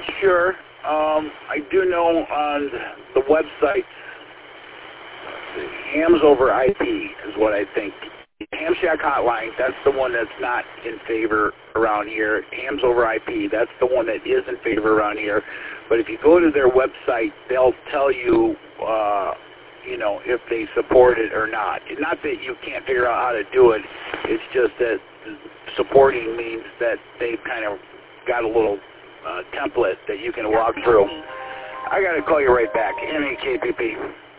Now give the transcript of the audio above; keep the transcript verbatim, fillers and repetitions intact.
sure. Um, I do know on the website, Hams over I P is what I think. Ham Shack Hotline, that's the one that's not in favor around here. Hams over I P, that's the one that is in favor around here. But if you go to their website, they'll tell you, uh, you know, if they support it or not. Not that you can't figure out how to do it. It's just that supporting means that they've kind of got a little uh, template that you can walk through. I got to call you right back. M A K P P.